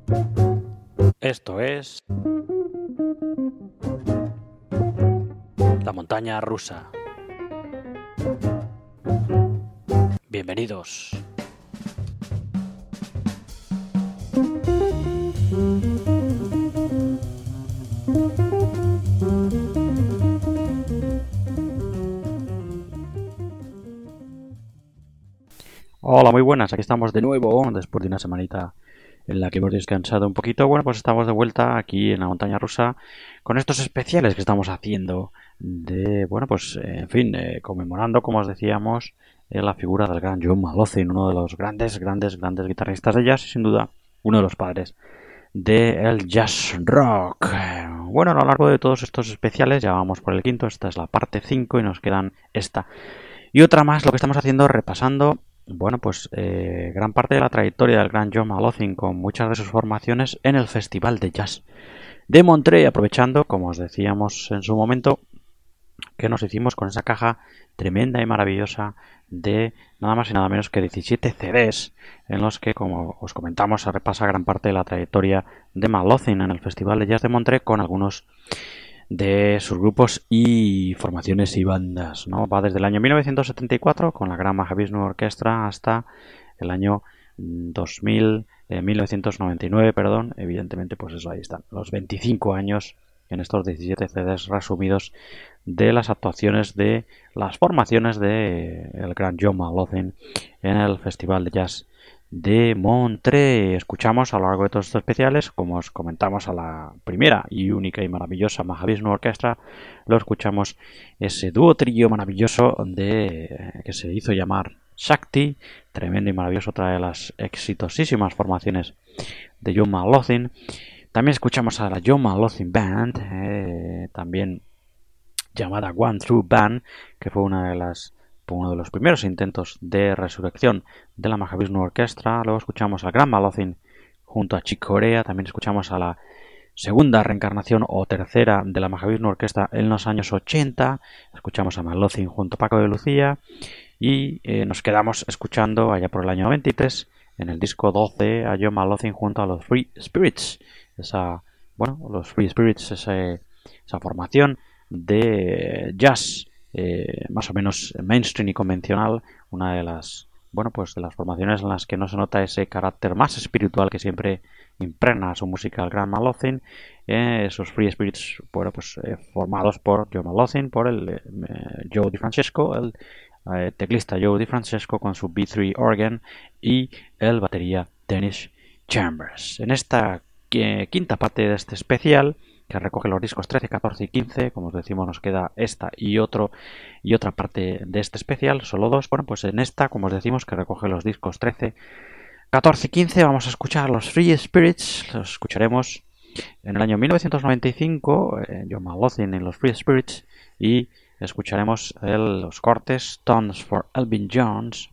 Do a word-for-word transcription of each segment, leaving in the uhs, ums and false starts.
Esto es La Montaña Rusa. Bienvenidos. Hola, muy buenas. Aquí estamos de nuevo después de una semanita en la que hemos descansado un poquito. Bueno, pues estamos de vuelta aquí en la Montaña Rusa con estos especiales que estamos haciendo de, bueno, pues en fin, eh, conmemorando, como os decíamos, eh, la figura del gran John Malothin, uno de los grandes, grandes, grandes guitarristas de jazz y sin duda uno de los padres del jazz rock. Bueno, a lo largo de todos estos especiales, ya vamos por el quinto, esta es la parte cinco y nos quedan esta y otra más. Lo que estamos haciendo, repasando, bueno, pues eh, gran parte de la trayectoria del gran John Malothin con muchas de sus formaciones en el Festival de Jazz de Montreux, aprovechando, como os decíamos en su momento, que nos hicimos con esa caja tremenda y maravillosa de nada más y nada menos que diecisiete C Ds en los que, como os comentamos, se repasa gran parte de la trayectoria de Malothin en el Festival de Jazz de Montreux con algunos de sus grupos y formaciones y bandas, ¿no? Va desde el año mil novecientos setenta y cuatro con la Gran Mahavishnu Orchestra hasta el año dos mil, eh, mil novecientos noventa y nueve, perdón, evidentemente pues eso, ahí están, los veinticinco años en estos diecisiete C Ds resumidos de las actuaciones de las formaciones de el gran John Malothin en el Festival de Jazz de Montreux. Escuchamos a lo largo de todos estos especiales, como os comentamos, a la primera y única y maravillosa Mahavishnu Orchestra. Lo escuchamos ese dúo trío maravilloso de que se hizo llamar Shakti, tremendo y maravilloso, otra de las exitosísimas formaciones de John Malothin. También escuchamos a la John Malothin Band, eh, también llamada One True Band, que fue una de las uno de los primeros intentos de resurrección de la Mahavishnu Orchestra. Luego escuchamos al gran Malothin junto a Chick Corea. También escuchamos a la segunda reencarnación o tercera de la Mahavishnu Orchestra en los años ochenta. Escuchamos a Malothin junto a Paco de Lucía. Y eh, nos quedamos escuchando allá por el año noventa y tres, en el disco doce, a John Malothin junto a los Free Spirits. Esa, bueno, los Free Spirits, ese, esa formación de jazz Eh, más o menos mainstream y convencional, una de las, bueno, pues de las formaciones en las que no se nota ese carácter más espiritual que siempre impregna su música al gran Malothin. Eh, esos Free Spirits, bueno, pues eh, formados por John Malothin, por el eh, Joe DiFrancesco, el eh, teclista Joe DiFrancesco con su B tres organ y el batería Dennis Chambers. En esta eh, quinta parte de este especial, que recoge los discos trece, catorce y quince, como os decimos, nos queda esta y otro y otra parte de este especial, solo dos. Bueno, pues en esta, como os decimos, que recoge los discos trece, catorce y quince, vamos a escuchar los Free Spirits. Los escucharemos en el año mil novecientos noventa y cinco, eh, John Malothin en los Free Spirits, y escucharemos el, los cortes Tones for Elvin Jones,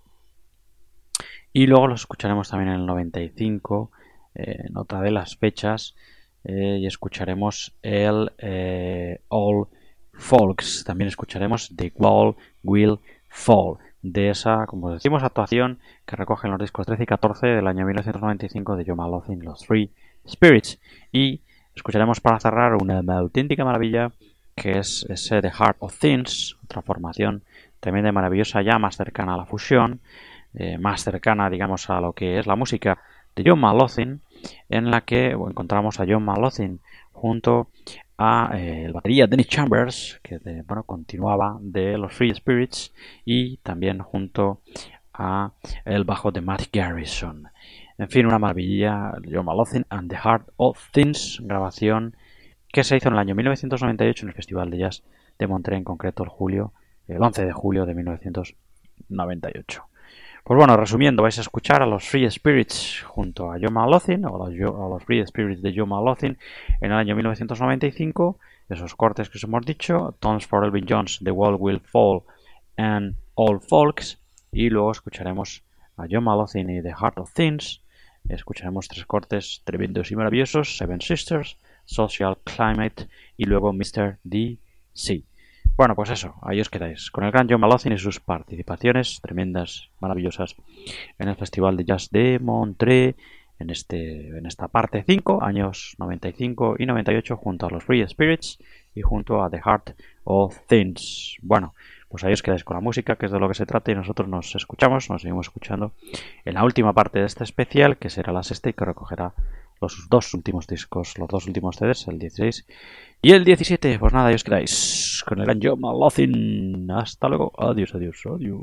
y luego los escucharemos también en el noventa y cinco, eh, en otra de las fechas. Eh, y escucharemos el eh, All Folks. También escucharemos The Wall Will Fall, de esa, como decimos, actuación que recogen los discos trece y catorce del año mil novecientos noventa y cinco de John Malothin, los Free Spirits. Y escucharemos para cerrar una auténtica maravilla, que es ese The Heart of Things, otra formación tremenda y maravillosa, ya más cercana a la fusión, eh, más cercana, digamos, a lo que es la música de John Malothin, en la que bueno, encontramos a John Malothin junto a eh, el batería Dennis Chambers, que de, bueno, continuaba de los Free Spirits, y también junto a el bajo de Matt Garrison. En fin, una maravilla, John Malothin and the Heart of Things, grabación que se hizo en el año mil novecientos noventa y ocho en el Festival de Jazz de Montreux, en concreto el julio, el once de julio de mil novecientos noventa y ocho. Pues bueno, resumiendo, vais a escuchar a los Free Spirits junto a John Malothin, o a los, a los Free Spirits de John Malothin en el año mil novecientos noventa y cinco, esos cortes que os hemos dicho, Tones for Elvin Jones, The Wall Will Fall and All Folks, y luego escucharemos a John Malothin y The Heart of Things. Escucharemos tres cortes tremendos y maravillosos, Seven Sisters, Social Climate y luego mister D C. Bueno, pues eso, ahí os quedáis, con el gran John Malothin y sus participaciones tremendas, maravillosas, en el Festival de Jazz de Montreux en, este, en esta parte cinco, años noventa y cinco y noventa y ocho, junto a los Free Spirits y junto a The Heart of Things. Bueno, pues ahí os quedáis con la música, que es de lo que se trata, y nosotros nos escuchamos, nos seguimos escuchando en la última parte de este especial, que será la sexta y que recogerá los dos últimos discos, los dos últimos C Ds, el dieciséis y el diecisiete. Pues nada, ahí os quedáis con el gran John McLaughlin. Hasta luego. Adiós, adiós, adiós.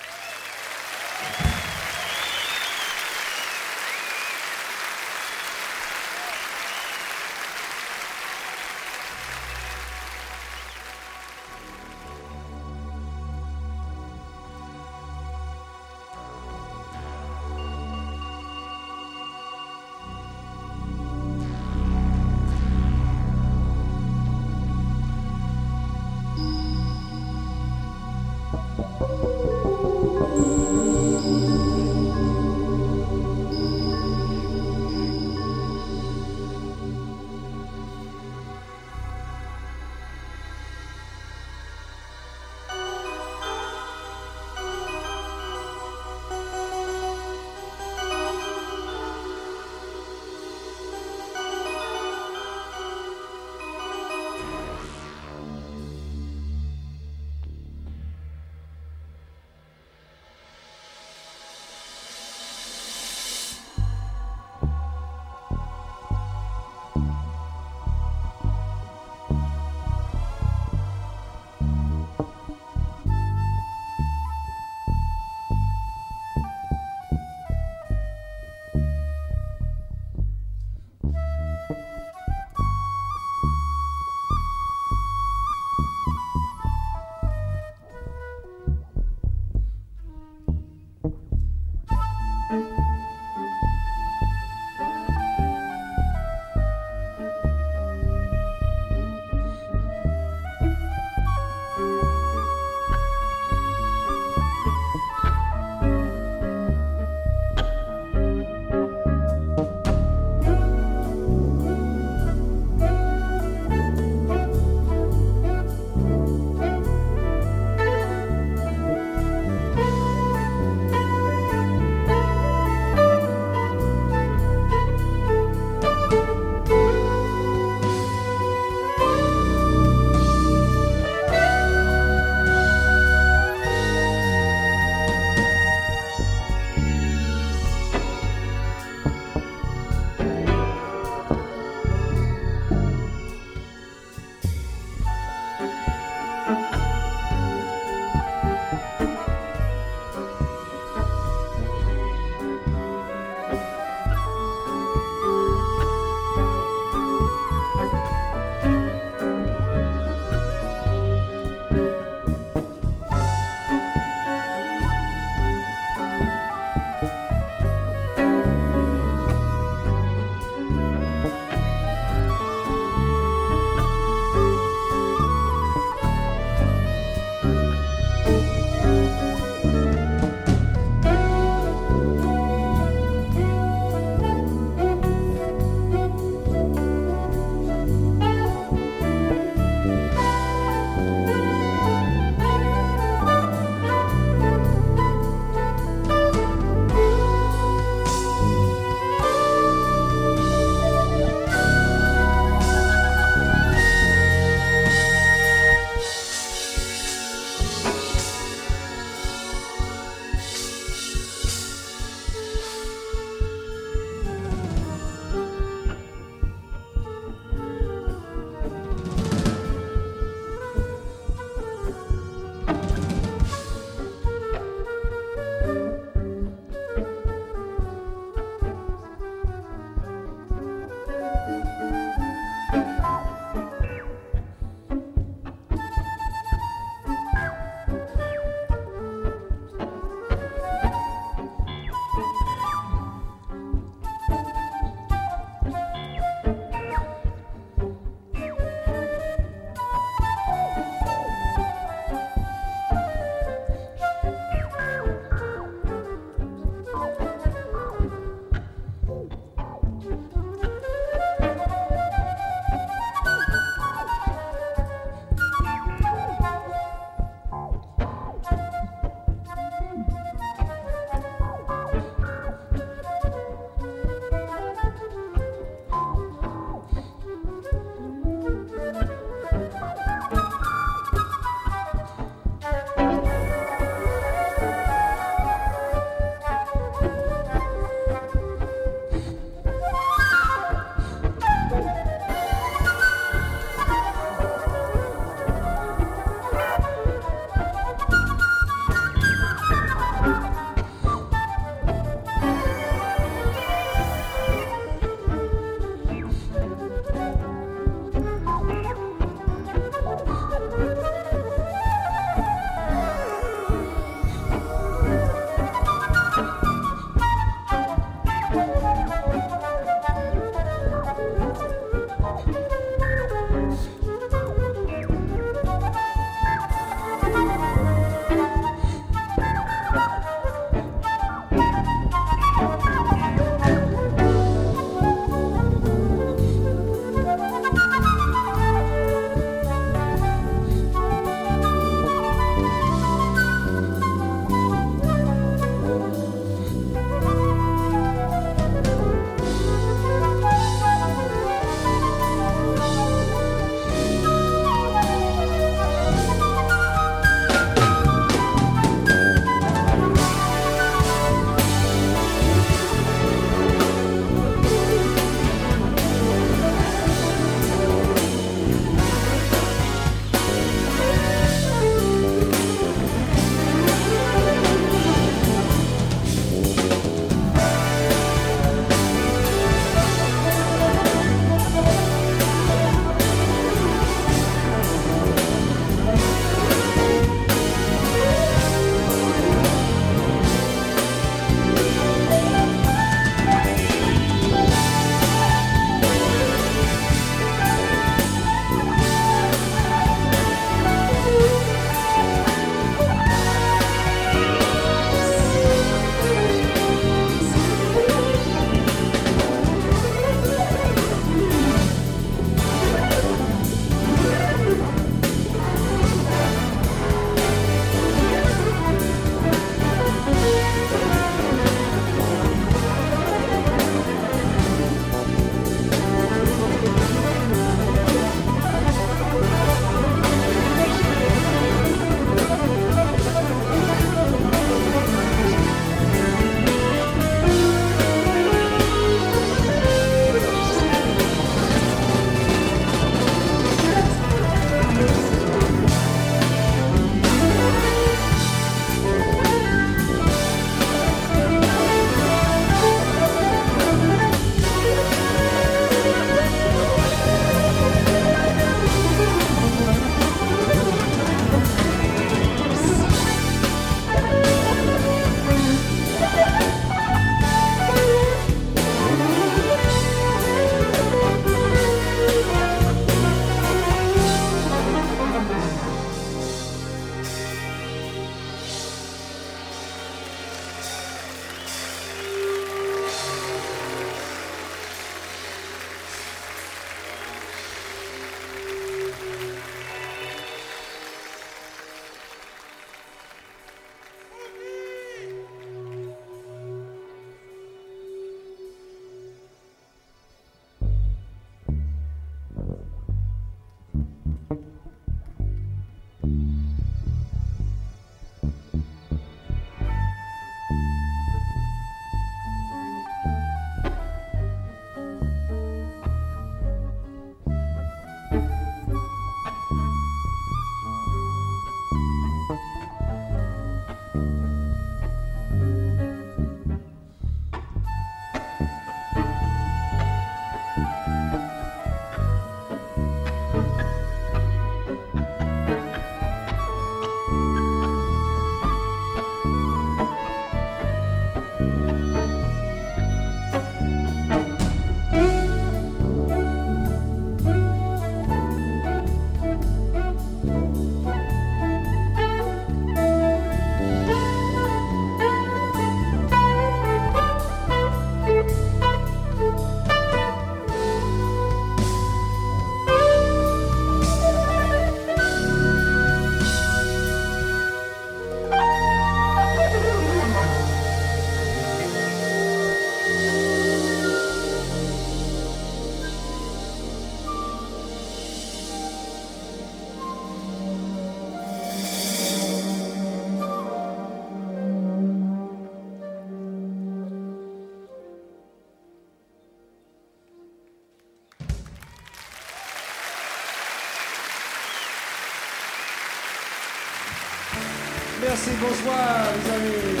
Merci, bonsoir les amis.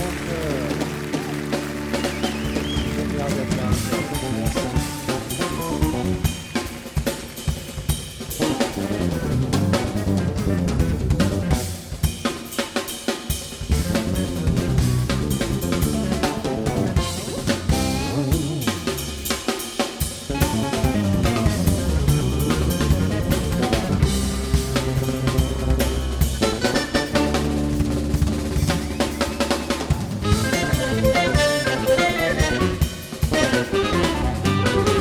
Bon, euh,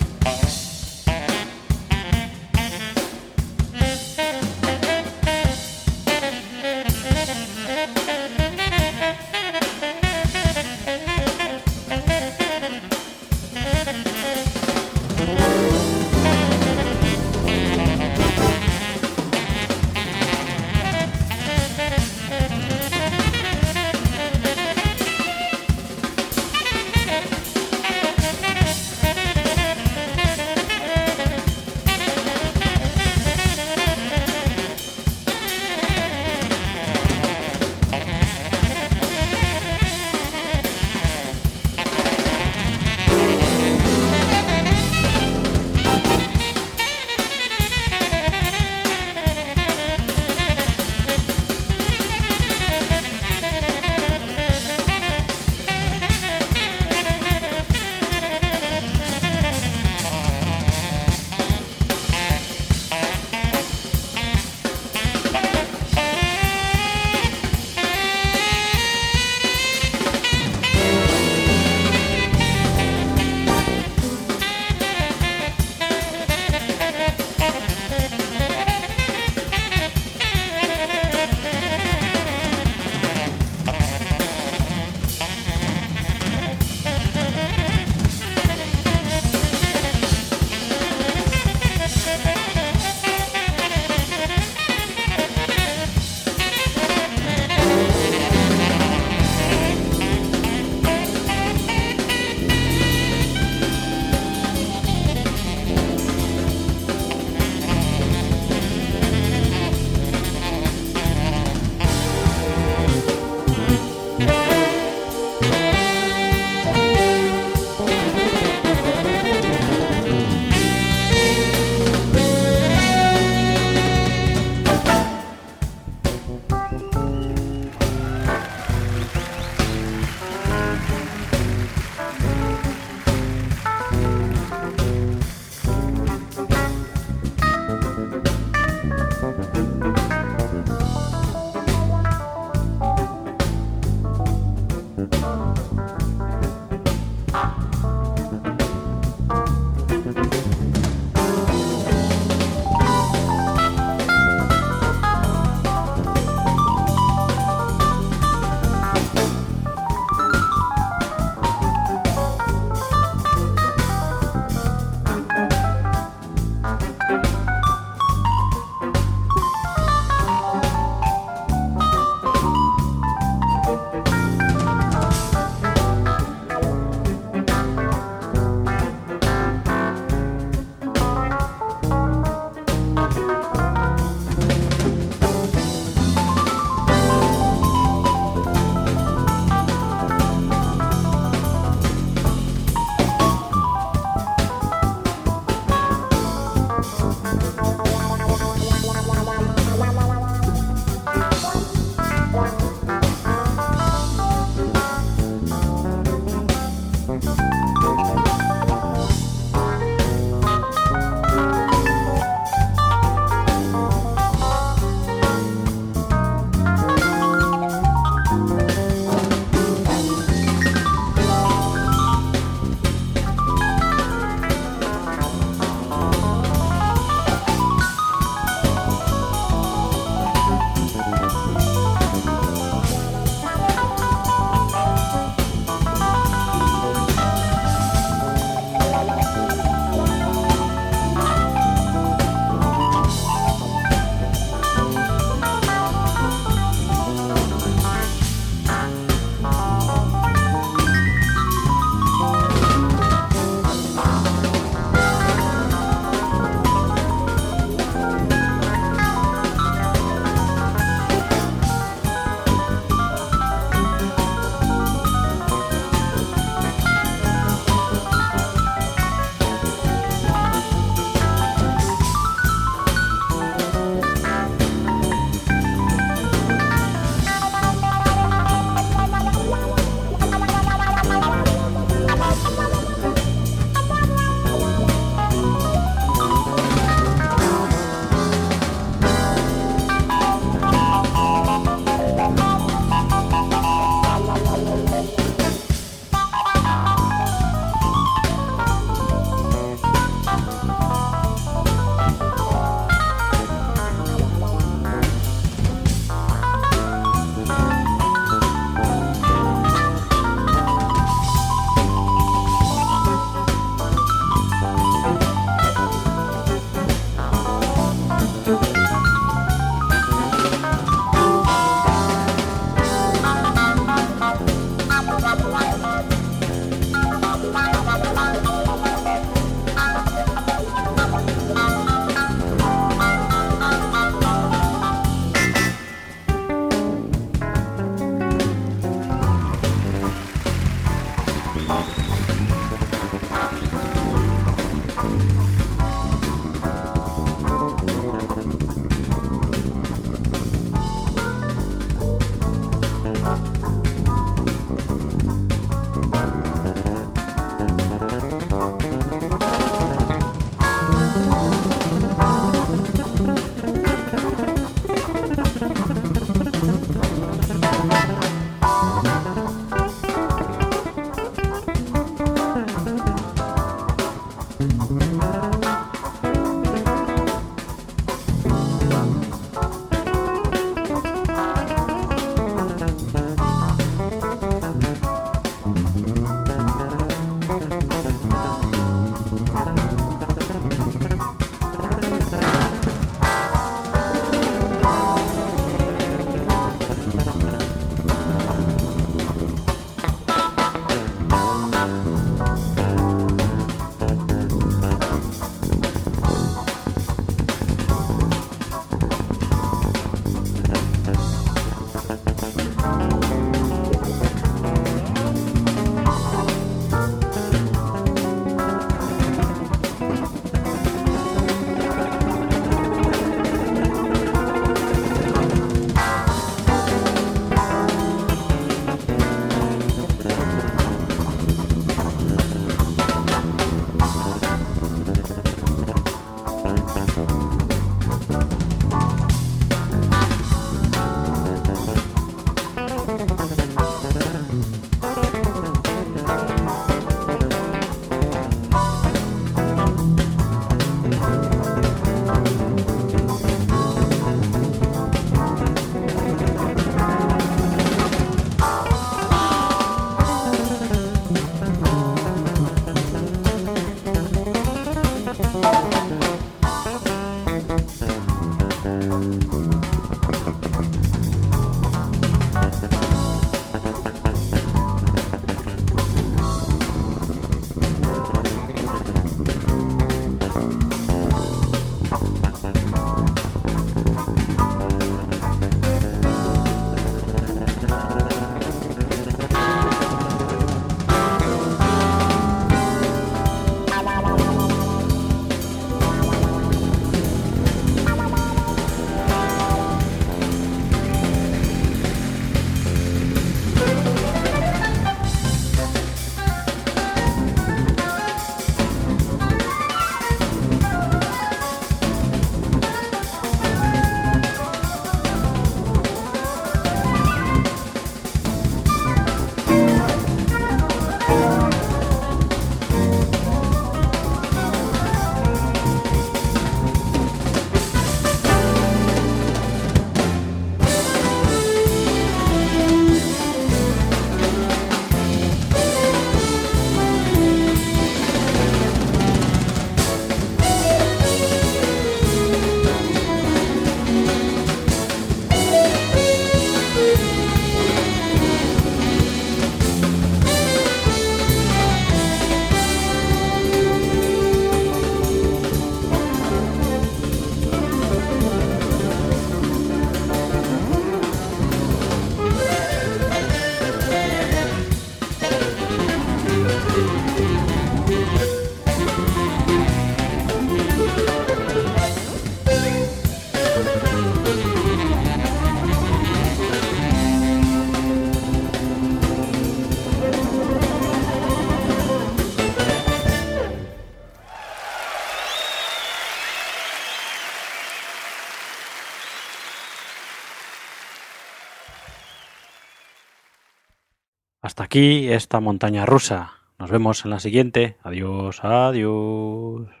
Hasta aquí esta montaña rusa. Nos vemos en la siguiente. Adiós, adiós.